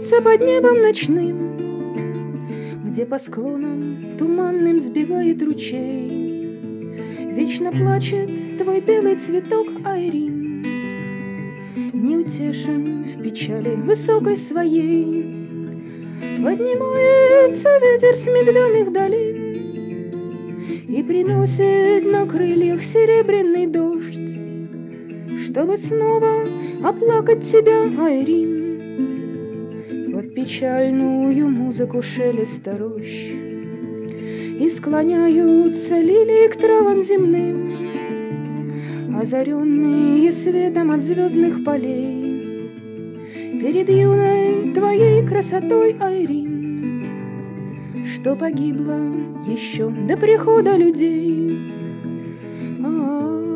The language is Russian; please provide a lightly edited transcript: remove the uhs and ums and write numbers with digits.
вьется под небом ночным, где по склонам туманным сбегает ручей. Вечно плачет твой белый цветок, Айрин, неутешен в печали высокой своей. Поднимается ветер с медвяных долин и приносит на крыльях серебряный дождь, чтобы снова оплакать тебя, Айрин, под печальную музыку шелеста рощ. И склоняются лилии к травам земным, озаренные светом от звездных полей, перед юной твоей красотой, Айрин, что погибла еще до прихода людей.